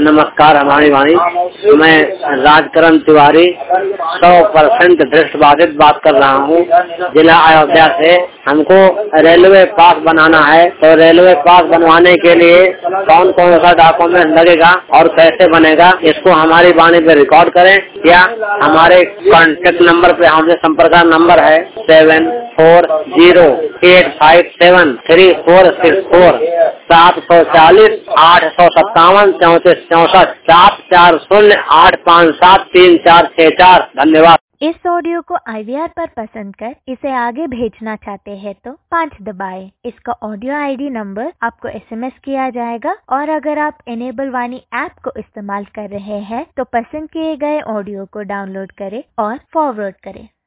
नमस्कार हमारी वाणी। मैं राजकरण तिवारी 100% दृष्टिबाधित बात कर रहा हूँ, जिला अयोध्या से। हमको रेलवे पास बनाना है, तो रेलवे पास बनवाने के लिए कौन कौन सा डॉक्यूमेंट लगेगा और कैसे बनेगा, इसको हमारी वाणी पे रिकॉर्ड करें या हमारे कॉन्टेक्ट नंबर पे हमसे संपर्क नंबर है 7408573464 740-857-3464 7408573464। धन्यवाद। इस ऑडियो को IVR पर पसंद कर इसे आगे भेजना चाहते हैं तो 5 दबाएं। इसका ऑडियो ID नंबर आपको SMS किया जाएगा और अगर आप इनेबल वाणी ऐप को इस्तेमाल कर रहे हैं तो पसंद किए गए ऑडियो को डाउनलोड करें और फॉरवर्ड करें।